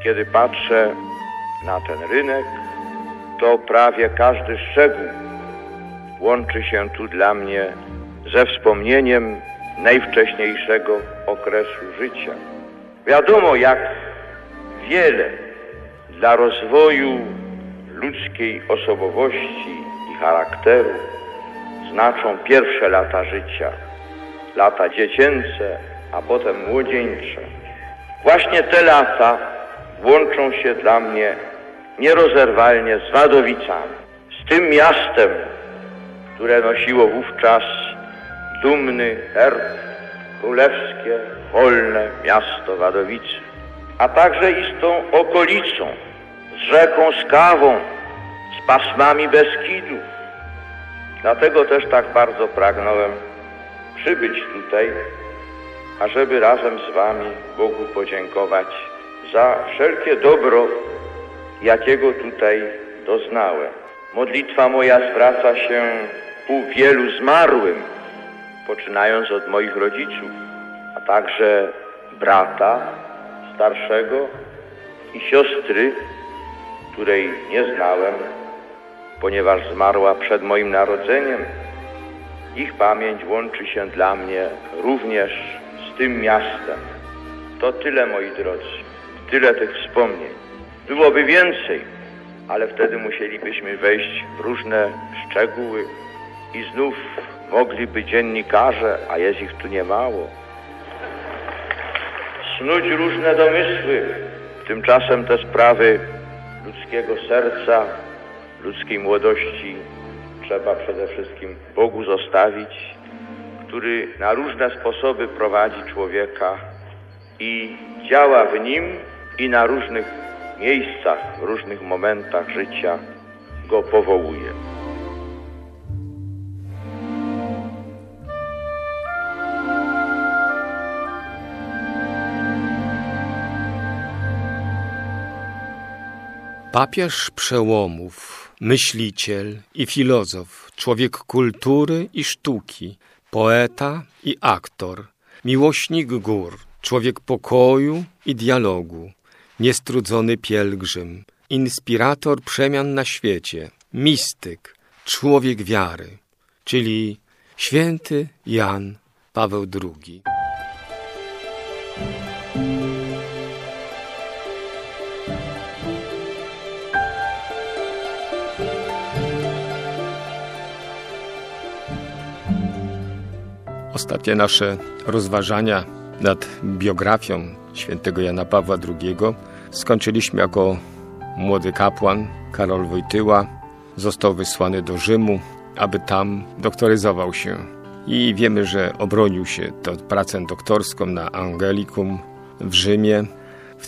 Kiedy patrzę na ten rynek, to prawie każdy szczegół łączy się tu dla mnie ze wspomnieniem najwcześniejszego okresu życia. Wiadomo, jak wiele dla rozwoju ludzkiej osobowości i charakteru znaczą pierwsze lata życia, lata dziecięce, a potem młodzieńcze. Właśnie te lata łączą się dla mnie nierozerwalnie z Wadowicami, z tym miastem, które nosiło wówczas dumny herb, królewskie, wolne miasto Wadowice, a także i z tą okolicą, z rzeką Skawą, z pasmami Beskidów. Dlatego też tak bardzo pragnąłem przybyć tutaj, ażeby razem z wami Bogu podziękować za wszelkie dobro, jakiego tutaj doznałem. Modlitwa moja zwraca się ku wielu zmarłym, poczynając od moich rodziców, a także brata starszego i siostry, której nie znałem, ponieważ zmarła przed moim narodzeniem. Ich pamięć łączy się dla mnie również z tym miastem. To tyle, moi drodzy, tyle tych wspomnień. Byłoby więcej, ale wtedy musielibyśmy wejść w różne szczegóły i znów mogliby dziennikarze, a jest ich tu niemało, snuć różne domysły. Tymczasem te sprawy ludzkiego serca, ludzkiej młodości trzeba przede wszystkim Bogu zostawić, który na różne sposoby prowadzi człowieka i działa w nim i na różnych miejscach, w różnych momentach życia go powołuje. Papież przełomów, myśliciel i filozof, człowiek kultury i sztuki, poeta i aktor, miłośnik gór, człowiek pokoju i dialogu, niestrudzony pielgrzym, inspirator przemian na świecie, mistyk, człowiek wiary, czyli święty Jan Paweł II. Ostatnie nasze rozważania nad biografią świętego Jana Pawła II skończyliśmy jako młody kapłan Karol Wojtyła. Został wysłany do Rzymu, aby tam doktoryzował się. I wiemy, że obronił się tę pracę doktorską na Angelicum w Rzymie w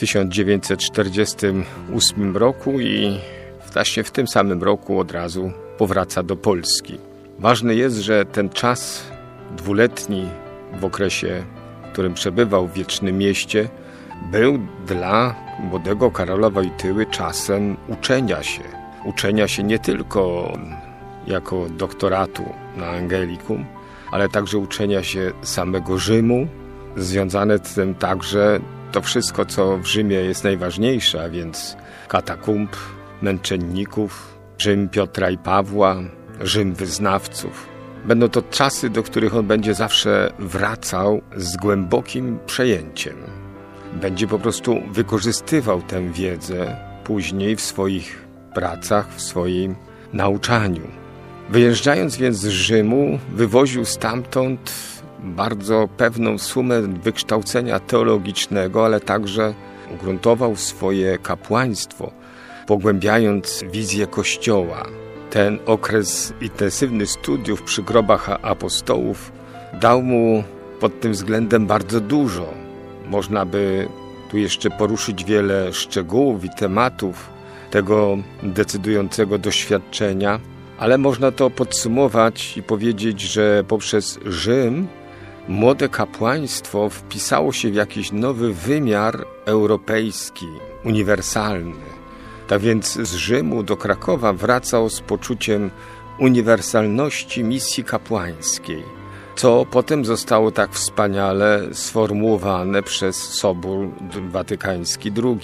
1948 roku i właśnie w tym samym roku od razu powraca do Polski. Ważne jest, że ten czas dwuletni w okresie, w którym przebywał w Wiecznym Mieście, był dla młodego Karola Wojtyły czasem uczenia się nie tylko jako doktoratu na Angelicum, ale także uczenia się samego Rzymu, związane z tym także to wszystko, co w Rzymie jest najważniejsze, a więc katakumb, męczenników, Rzym Piotra i Pawła, Rzym wyznawców. Będą to czasy, do których on będzie zawsze wracał z głębokim przejęciem. Będzie po prostu wykorzystywał tę wiedzę później w swoich pracach, w swoim nauczaniu. Wyjeżdżając więc z Rzymu, wywoził stamtąd bardzo pewną sumę wykształcenia teologicznego, ale także ugruntował swoje kapłaństwo, pogłębiając wizję Kościoła. Ten okres intensywnych studiów przy grobach apostołów dał mu pod tym względem bardzo dużo. Można by tu jeszcze poruszyć wiele szczegółów i tematów tego decydującego doświadczenia, ale można to podsumować i powiedzieć, że poprzez Rzym młode kapłaństwo wpisało się w jakiś nowy wymiar europejski, uniwersalny. Tak więc z Rzymu do Krakowa wracał z poczuciem uniwersalności misji kapłańskiej, co potem zostało tak wspaniale sformułowane przez Sobór Watykański II.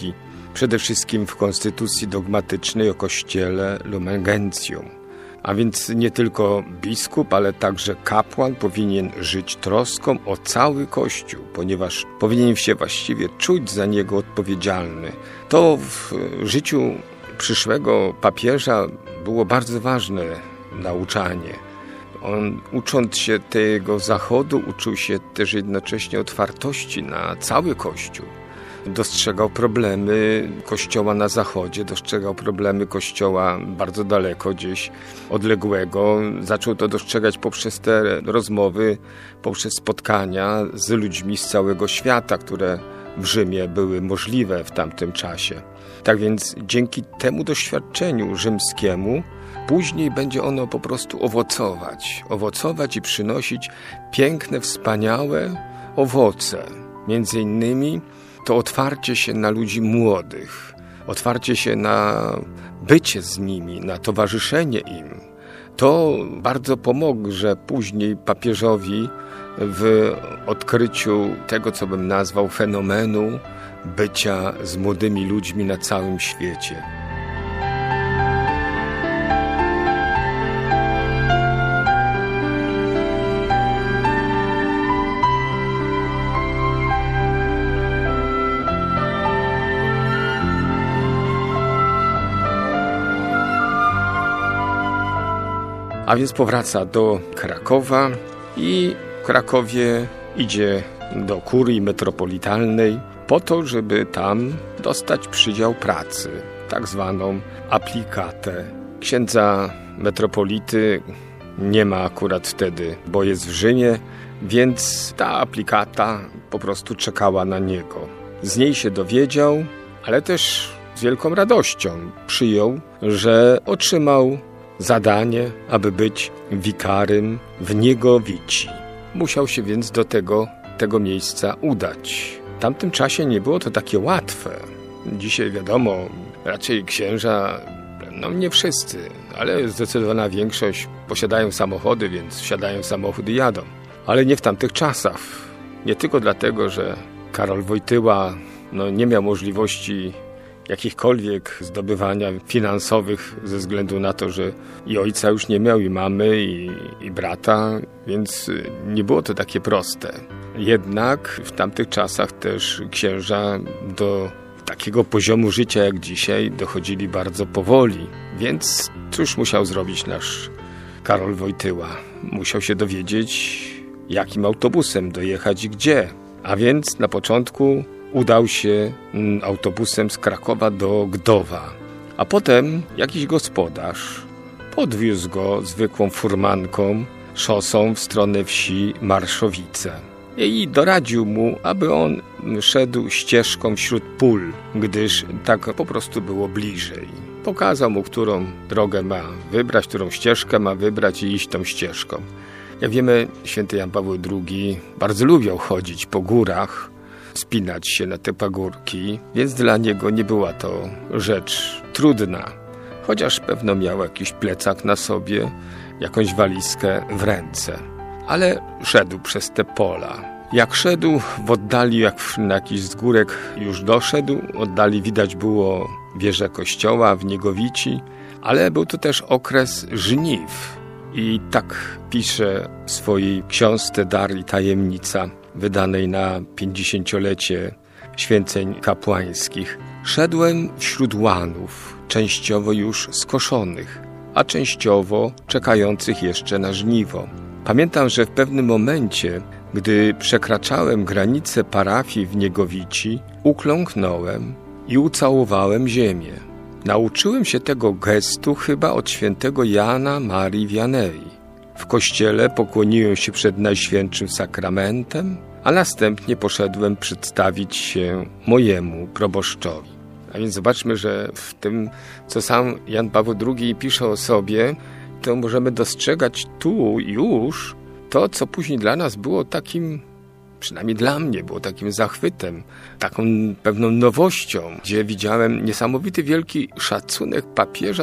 przede wszystkim w konstytucji dogmatycznej o Kościele Lumen Gentium. A więc nie tylko biskup, ale także kapłan powinien żyć troską o cały Kościół, ponieważ powinien się właściwie czuć za niego odpowiedzialny. To w życiu przyszłego papieża było bardzo ważne nauczanie. On, ucząc się tego zachodu, uczył się też jednocześnie otwartości na cały Kościół. Dostrzegał problemy Kościoła na zachodzie, dostrzegał problemy Kościoła bardzo daleko, gdzieś odległego. Zaczął to dostrzegać poprzez te rozmowy, poprzez spotkania z ludźmi z całego świata, które w Rzymie były możliwe w tamtym czasie. Tak więc dzięki temu doświadczeniu rzymskiemu później będzie ono po prostu owocować i przynosić piękne, wspaniałe owoce. Między innymi to otwarcie się na ludzi młodych, otwarcie się na bycie z nimi, na towarzyszenie im. To bardzo pomoże później papieżowi w odkryciu tego, co bym nazwał fenomenu bycia z młodymi ludźmi na całym świecie. A więc powraca do Krakowa i w Krakowie idzie do kurii metropolitalnej po to, żeby tam dostać przydział pracy, tak zwaną aplikatę. Księdza metropolity nie ma akurat wtedy, bo jest w Rzymie, więc ta aplikata po prostu czekała na niego. Z niej się dowiedział, ale też z wielką radością przyjął, że otrzymał zadanie, aby być wikarym w Niegowici. Musiał się więc do tego miejsca udać. W tamtym czasie nie było to takie łatwe. Dzisiaj wiadomo, raczej księża, nie wszyscy, ale zdecydowana większość posiadają samochody, więc wsiadają w samochód i jadą. Ale nie w tamtych czasach. Nie tylko dlatego, że Karol Wojtyła nie miał możliwości jakichkolwiek zdobywania finansowych ze względu na to, że i ojca już nie miał, i mamy, i brata, więc nie było to takie proste. Jednak w tamtych czasach też księża do takiego poziomu życia jak dzisiaj dochodzili bardzo powoli. Więc cóż musiał zrobić nasz Karol Wojtyła? Musiał się dowiedzieć, jakim autobusem dojechać i gdzie. A więc na początku udał się autobusem z Krakowa do Gdowa. A potem jakiś gospodarz podwiózł go zwykłą furmanką, szosą w stronę wsi Marszowice. I doradził mu, aby on szedł ścieżką wśród pól, gdyż tak po prostu było bliżej. Pokazał mu, którą drogę ma wybrać, którą ścieżkę ma wybrać i iść tą ścieżką. Jak wiemy, święty Jan Paweł II bardzo lubiał chodzić po górach, wspinać się na te pagórki, więc dla niego nie była to rzecz trudna. Chociaż pewno miał jakiś plecak na sobie, jakąś walizkę w ręce. Ale szedł przez te pola. Jak szedł w oddali, jak na jakiś wzgórek już doszedł, w oddali widać było wieżę kościoła w Niegowici, ale był to też okres żniw. I tak pisze w swojej książce Dar i tajemnica, wydanej na 50-lecie święceń kapłańskich. Szedłem wśród łanów, częściowo już skoszonych, a częściowo czekających jeszcze na żniwo. Pamiętam, że w pewnym momencie, gdy przekraczałem granicę parafii w Niegowici, ukląknąłem i ucałowałem ziemię. Nauczyłem się tego gestu chyba od świętego Jana Marii Wianei. W kościele pokłoniłem się przed Najświętszym Sakramentem, a następnie poszedłem przedstawić się mojemu proboszczowi. A więc zobaczmy, że w tym, co sam Jan Paweł II pisze o sobie, to możemy dostrzegać tu już to, co później dla nas było takim, przynajmniej dla mnie, było takim zachwytem, taką pewną nowością, gdzie widziałem niesamowity wielki szacunek papieża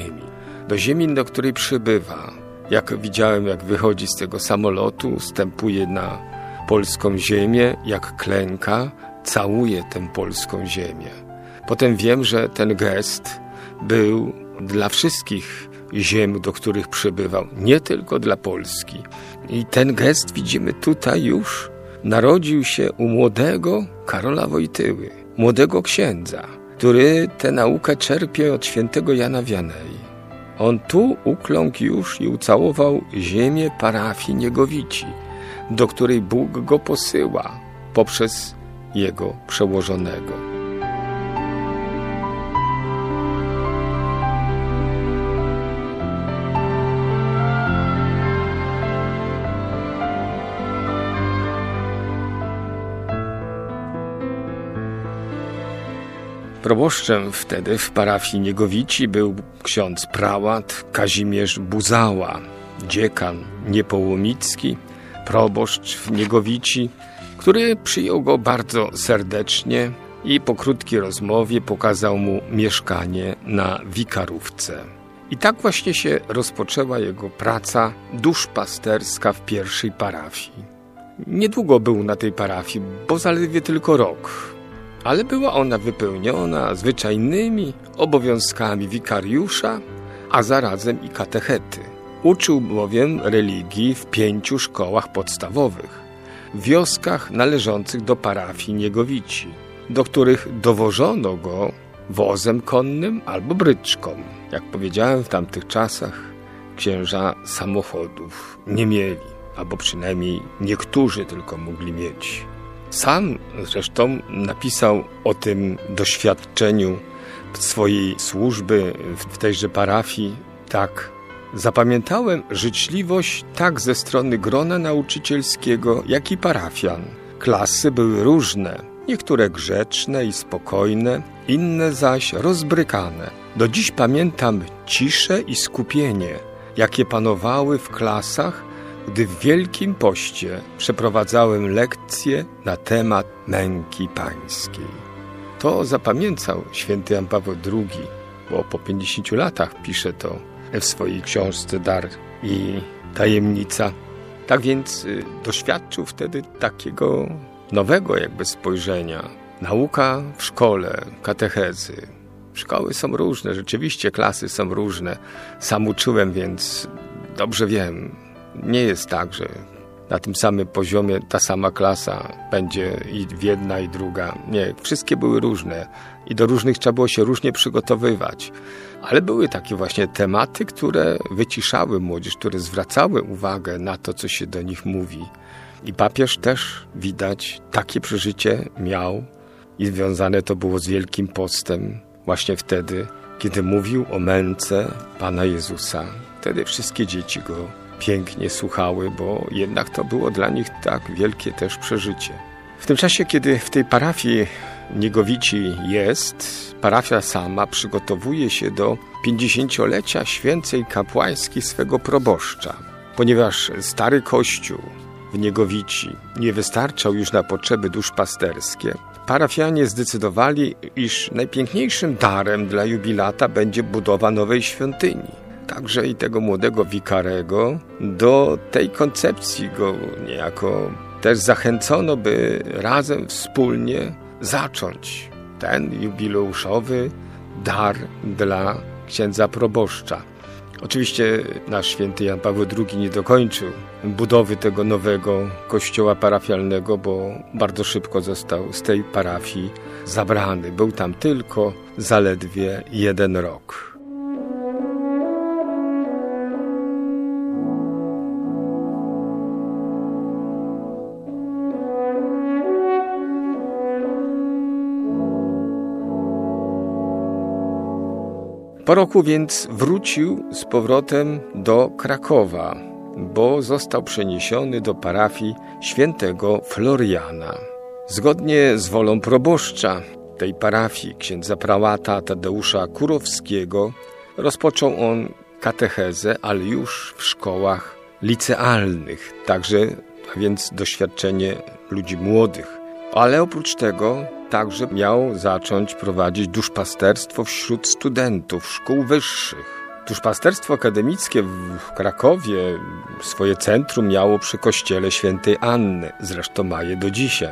do ziemi, do której przybywa. Jak widziałem, jak wychodzi z tego samolotu, wstępuje na polską ziemię, jak klęka, całuje tę polską ziemię. Potem wiem, że ten gest był dla wszystkich ziem, do których przybywał, nie tylko dla Polski. I ten gest widzimy tutaj już. Narodził się u młodego Karola Wojtyły, młodego księdza, który tę naukę czerpie od świętego Jana Wianei. On tu ukląkł już i ucałował ziemię parafii Niegowici, do której Bóg go posyła poprzez jego przełożonego. Proboszczem wtedy w parafii Niegowici był ksiądz prałat Kazimierz Buzała, dziekan Niepołomicki, proboszcz w Niegowici, który przyjął go bardzo serdecznie i po krótkiej rozmowie pokazał mu mieszkanie na Wikarówce. I tak właśnie się rozpoczęła jego praca duszpasterska w pierwszej parafii. Niedługo był na tej parafii, bo zaledwie tylko rok. Ale była ona wypełniona zwyczajnymi obowiązkami wikariusza, a zarazem i katechety. Uczył bowiem religii w 5 szkołach podstawowych, w wioskach należących do parafii Niegowici, do których dowożono go wozem konnym albo bryczką. Jak powiedziałem, w tamtych czasach księża samochodów nie mieli, albo przynajmniej niektórzy tylko mogli mieć. Sam zresztą napisał o tym doświadczeniu swojej służby w tejże parafii tak. Zapamiętałem życzliwość tak ze strony grona nauczycielskiego, jak i parafian. Klasy były różne, niektóre grzeczne i spokojne, inne zaś rozbrykane. Do dziś pamiętam ciszę i skupienie, jakie panowały w klasach, gdy w Wielkim Poście przeprowadzałem lekcje na temat męki pańskiej. To zapamiętał święty Jan Paweł II, bo po 50 latach pisze to w swojej książce Dar i Tajemnica. Tak więc doświadczył wtedy takiego nowego jakby spojrzenia. Nauka w szkole, katechezy. Szkoły są różne, rzeczywiście klasy są różne. Sam uczyłem, więc dobrze wiem. Nie jest tak, że na tym samym poziomie ta sama klasa będzie i jedna i druga. Nie, wszystkie były różne i do różnych trzeba było się różnie przygotowywać. Ale były takie właśnie tematy, które wyciszały młodzież, które zwracały uwagę na to, co się do nich mówi. I papież też, widać, takie przeżycie miał i związane to było z Wielkim Postem właśnie wtedy, kiedy mówił o męce Pana Jezusa. Wtedy wszystkie dzieci go pięknie słuchały, bo jednak to było dla nich tak wielkie też przeżycie. W tym czasie, kiedy w tej parafii Niegowici jest, parafia sama przygotowuje się do 50-lecia święceń kapłańskich swego proboszcza. Ponieważ stary kościół w Niegowici nie wystarczał już na potrzeby duszpasterskie, parafianie zdecydowali, iż najpiękniejszym darem dla jubilata będzie budowa nowej świątyni. Także i tego młodego wikarego do tej koncepcji go niejako też zachęcono, by razem, wspólnie zacząć ten jubileuszowy dar dla księdza proboszcza. Oczywiście nasz święty Jan Paweł II nie dokończył budowy tego nowego kościoła parafialnego, bo bardzo szybko został z tej parafii zabrany. Był tam tylko zaledwie 1 rok. Po roku więc wrócił z powrotem do Krakowa, bo został przeniesiony do parafii świętego Floriana. Zgodnie z wolą proboszcza tej parafii, księdza prałata Tadeusza Kurowskiego, rozpoczął on katechezę, ale już w szkołach licealnych, także, a więc doświadczenie ludzi młodych. Ale oprócz tego także miał zacząć prowadzić duszpasterstwo wśród studentów szkół wyższych. Duszpasterstwo akademickie w Krakowie swoje centrum miało przy kościele świętej Anny, zresztą ma je do dzisiaj.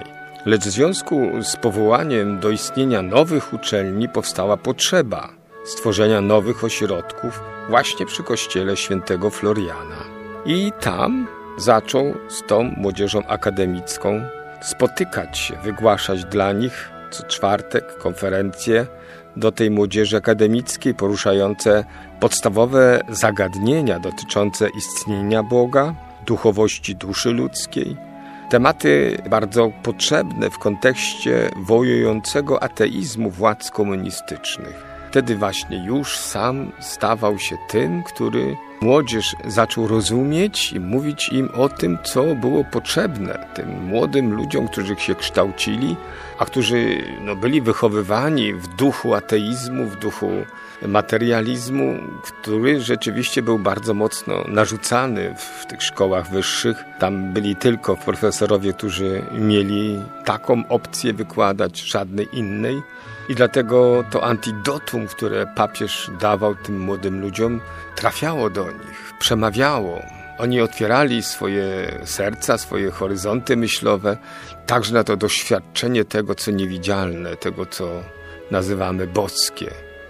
Lecz w związku z powołaniem do istnienia nowych uczelni powstała potrzeba stworzenia nowych ośrodków właśnie przy kościele świętego Floriana. I tam zaczął z tą młodzieżą akademicką spotykać się, wygłaszać dla nich co czwartek konferencje do tej młodzieży akademickiej poruszające podstawowe zagadnienia dotyczące istnienia Boga, duchowości duszy ludzkiej. Tematy bardzo potrzebne w kontekście wojującego ateizmu władz komunistycznych. Wtedy właśnie już sam stawał się tym, który młodzież zaczął rozumieć i mówić im o tym, co było potrzebne tym młodym ludziom, którzy się kształcili, a którzy byli wychowywani w duchu ateizmu, w duchu materializmu, który rzeczywiście był bardzo mocno narzucany w tych szkołach wyższych. Tam byli tylko profesorowie, którzy mieli taką opcję wykładać, żadnej innej. I dlatego to antidotum, które papież dawał tym młodym ludziom, trafiało do nich, przemawiało. Oni otwierali swoje serca, swoje horyzonty myślowe, także na to doświadczenie tego, co niewidzialne, tego, co nazywamy boskie.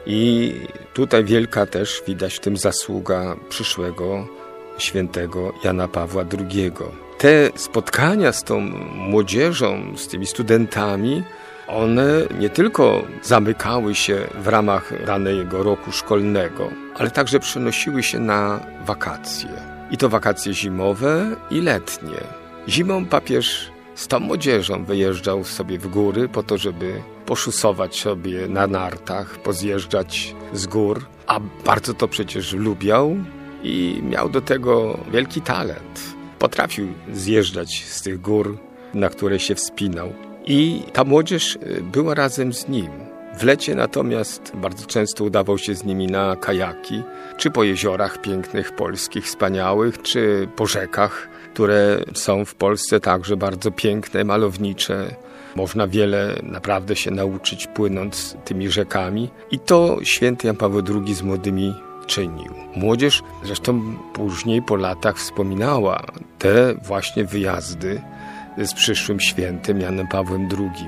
I tutaj wielka też widać w tym zasługa przyszłego świętego Jana Pawła II. Te spotkania z tą młodzieżą, z tymi studentami, one nie tylko zamykały się w ramach danego roku szkolnego, ale także przenosiły się na wakacje. I to wakacje zimowe i letnie. Zimą papież z tą młodzieżą wyjeżdżał sobie w góry po to, żeby poszusować sobie na nartach, pozjeżdżać z gór, a bardzo to przecież lubiał i miał do tego wielki talent. Potrafił zjeżdżać z tych gór, na które się wspinał. I ta młodzież była razem z nim. W lecie natomiast bardzo często udawał się z nimi na kajaki, czy po jeziorach pięknych, polskich, wspaniałych, czy po rzekach, które są w Polsce także bardzo piękne, malownicze. Można wiele naprawdę się nauczyć płynąc tymi rzekami. I to święty Jan Paweł II z młodymi czynił. Młodzież zresztą później po latach wspominała te właśnie wyjazdy z przyszłym świętym Janem Pawłem II,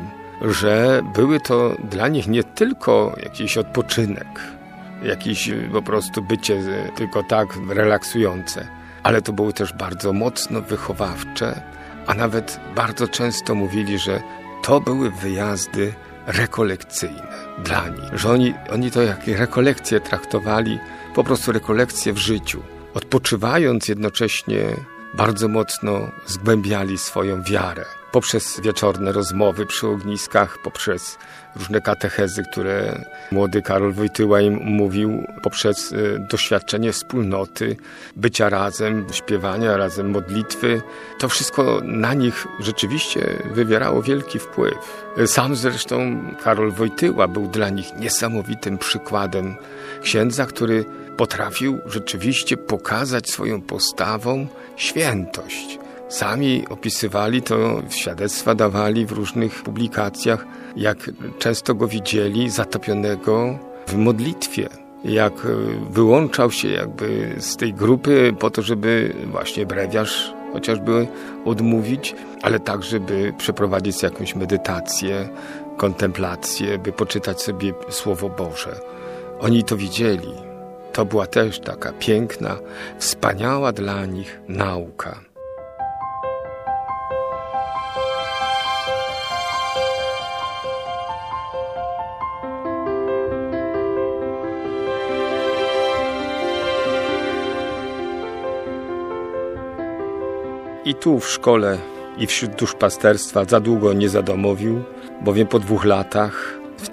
że były to dla nich nie tylko jakiś odpoczynek, jakieś po prostu bycie tylko tak relaksujące, ale to były też bardzo mocno wychowawcze, a nawet bardzo często mówili, że to były wyjazdy rekolekcyjne dla nich, że oni to jak rekolekcje traktowali, po prostu rekolekcje w życiu, odpoczywając jednocześnie bardzo mocno zgłębiali swoją wiarę. Poprzez wieczorne rozmowy przy ogniskach, poprzez różne katechezy, które młody Karol Wojtyła im mówił, poprzez doświadczenie wspólnoty, bycia razem, śpiewania razem, modlitwy. To wszystko na nich rzeczywiście wywierało wielki wpływ. Sam zresztą Karol Wojtyła był dla nich niesamowitym przykładem księdza, który potrafił rzeczywiście pokazać swoją postawą świętość. Sami opisywali to, świadectwa dawali w różnych publikacjach, jak często go widzieli zatopionego w modlitwie, jak wyłączał się jakby z tej grupy po to, żeby właśnie brewiarz chociażby odmówić, ale także by przeprowadzić jakąś medytację, kontemplację, by poczytać sobie Słowo Boże. Oni to widzieli. To była też taka piękna, wspaniała dla nich nauka. I tu w szkole i wśród duszpasterstwa za długo nie zadomowił, bowiem po 2 latach, w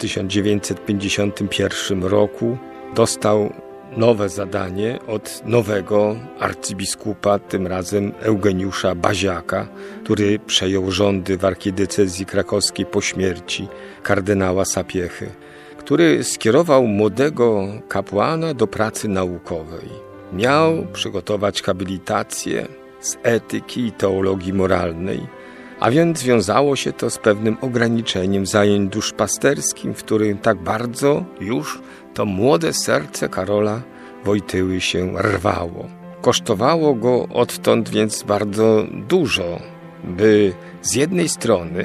1951 roku, dostał nowe zadanie od nowego arcybiskupa, tym razem Eugeniusza Baziaka, który przejął rządy w archidiecezji krakowskiej po śmierci kardynała Sapiechy, który skierował młodego kapłana do pracy naukowej. Miał przygotować habilitację z etyki i teologii moralnej, a więc wiązało się to z pewnym ograniczeniem zajęć duszpasterskim, w którym tak bardzo już to młode serce Karola Wojtyły się rwało. Kosztowało go odtąd więc bardzo dużo, by z jednej strony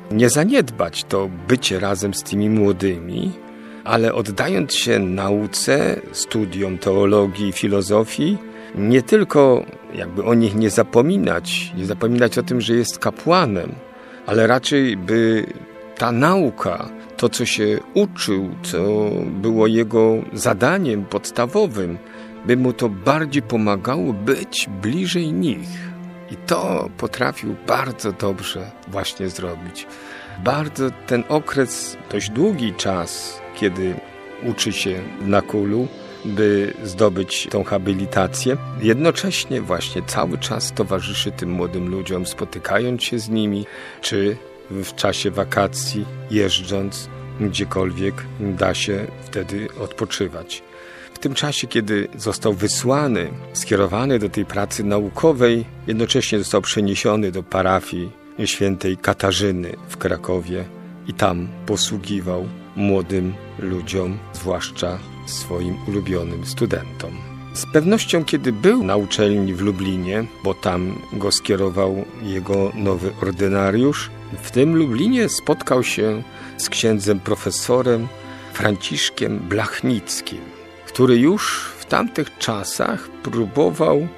nie zaniedbać to bycie razem z tymi młodymi, ale oddając się nauce, studiom teologii, filozofii, nie tylko jakby o nich nie zapominać o tym, że jest kapłanem, ale raczej by ta nauka, to co się uczył, co było jego zadaniem podstawowym, by mu to bardziej pomagało być bliżej nich. I to potrafił bardzo dobrze właśnie zrobić. Bardzo ten okres, dość długi czas, kiedy uczy się na KUL-u, by zdobyć tą habilitację. Jednocześnie właśnie cały czas towarzyszy tym młodym ludziom, spotykając się z nimi, czy w czasie wakacji, jeżdżąc gdziekolwiek da się wtedy odpoczywać. W tym czasie, kiedy został wysłany, skierowany do tej pracy naukowej, jednocześnie został przeniesiony do parafii świętej Katarzyny w Krakowie i tam posługiwał młodym ludziom, zwłaszcza swoim ulubionym studentom. Z pewnością, kiedy był na uczelni w Lublinie, bo tam go skierował jego nowy ordynariusz, w tym Lublinie spotkał się z księdzem profesorem Franciszkiem Blachnickim, który już w tamtych czasach próbował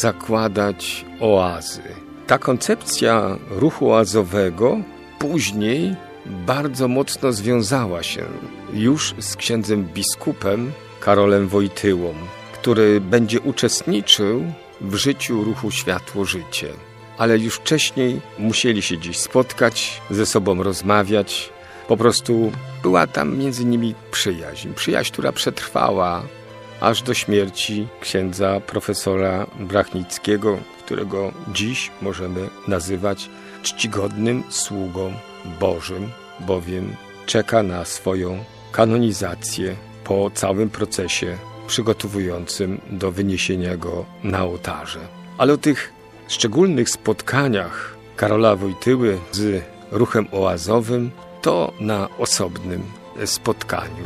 zakładać oazy. Ta koncepcja ruchu oazowego później bardzo mocno związała się już z księdzem biskupem Karolem Wojtyłą, który będzie uczestniczył w życiu ruchu Światło-Życie. Ale już wcześniej musieli się gdzieś spotkać, ze sobą rozmawiać. Po prostu była tam między nimi przyjaźń, która przetrwała aż do śmierci księdza profesora Blachnickiego, którego dziś możemy nazywać czcigodnym sługą Bożym, bowiem czeka na swoją kanonizację po całym procesie przygotowującym do wyniesienia go na ołtarze. Ale o tych szczególnych spotkaniach Karola Wojtyły z ruchem oazowym to na osobnym spotkaniu.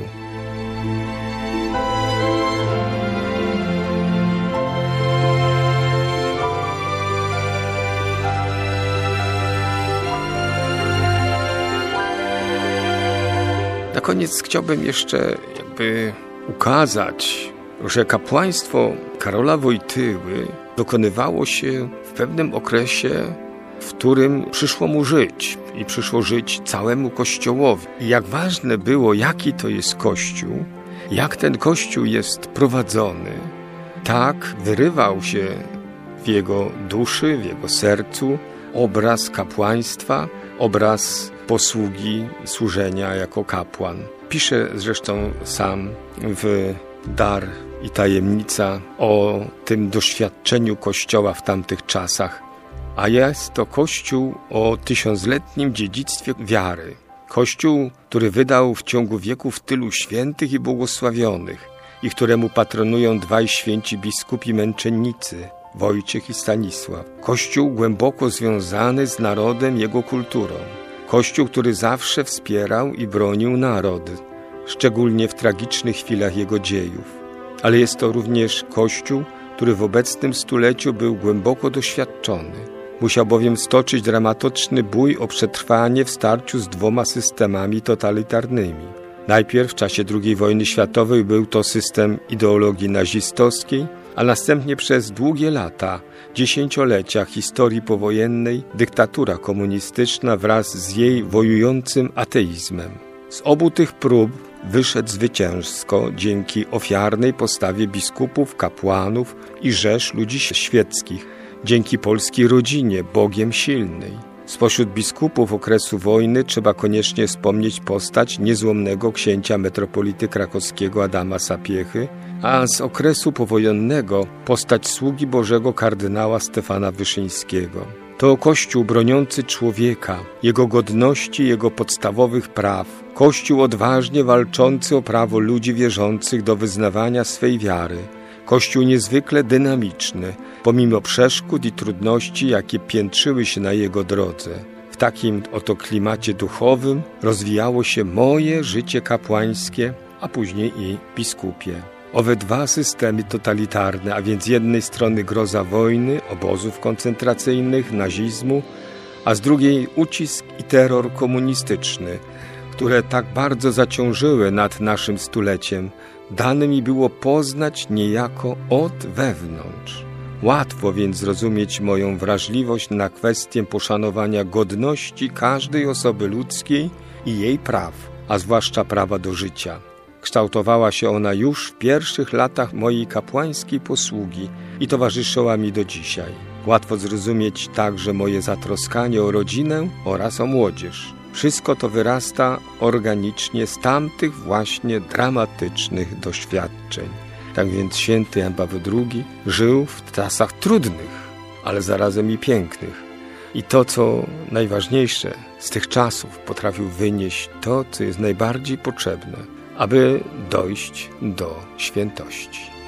Na koniec chciałbym jeszcze ukazać, że kapłaństwo Karola Wojtyły dokonywało się w pewnym okresie, w którym przyszło mu żyć i przyszło żyć całemu Kościołowi. I jak ważne było, jaki to jest Kościół, jak ten Kościół jest prowadzony, tak wyrywał się w jego duszy, w jego sercu obraz kapłaństwa, obraz posługi, służenia jako kapłan. Pisze zresztą sam w Dar i tajemnica o tym doświadczeniu Kościoła w tamtych czasach. A jest to Kościół o tysiącletnim dziedzictwie wiary. Kościół, który wydał w ciągu wieków tylu świętych i błogosławionych i któremu patronują dwaj święci biskupi męczennicy, Wojciech i Stanisław. Kościół głęboko związany z narodem, jego kulturą. Kościół, który zawsze wspierał i bronił naród, szczególnie w tragicznych chwilach jego dziejów. Ale jest to również Kościół, który w obecnym stuleciu był głęboko doświadczony. Musiał bowiem stoczyć dramatyczny bój o przetrwanie w starciu z dwoma systemami totalitarnymi. Najpierw w czasie II wojny światowej był to system ideologii nazistowskiej, a następnie przez długie lata, dziesięciolecia historii powojennej dyktatura komunistyczna wraz z jej wojującym ateizmem. Z obu tych prób wyszedł zwycięsko dzięki ofiarnej postawie biskupów, kapłanów i rzesz ludzi świeckich, dzięki polskiej rodzinie, Bogiem silnej. Spośród biskupów okresu wojny trzeba koniecznie wspomnieć postać niezłomnego księcia metropolity krakowskiego Adama Sapiechy, a z okresu powojennego postać sługi Bożego kardynała Stefana Wyszyńskiego. To Kościół broniący człowieka, jego godności, jego podstawowych praw. Kościół odważnie walczący o prawo ludzi wierzących do wyznawania swej wiary. Kościół niezwykle dynamiczny, pomimo przeszkód i trudności, jakie piętrzyły się na jego drodze. W takim oto klimacie duchowym rozwijało się moje życie kapłańskie, a później i biskupie. Owe dwa systemy totalitarne, a więc z jednej strony groza wojny, obozów koncentracyjnych, nazizmu, a z drugiej ucisk i terror komunistyczny, które tak bardzo zaciążyły nad naszym stuleciem, dane mi było poznać niejako od wewnątrz. Łatwo więc zrozumieć moją wrażliwość na kwestię poszanowania godności każdej osoby ludzkiej i jej praw, a zwłaszcza prawa do życia. Kształtowała się ona już w pierwszych latach mojej kapłańskiej posługi i towarzyszyła mi do dzisiaj. Łatwo zrozumieć także moje zatroskanie o rodzinę oraz o młodzież. Wszystko to wyrasta organicznie z tamtych właśnie dramatycznych doświadczeń. Tak więc święty Jan Paweł II żył w czasach trudnych, ale zarazem i pięknych. I to, co najważniejsze, z tych czasów potrafił wynieść to, co jest najbardziej potrzebne, aby dojść do świętości.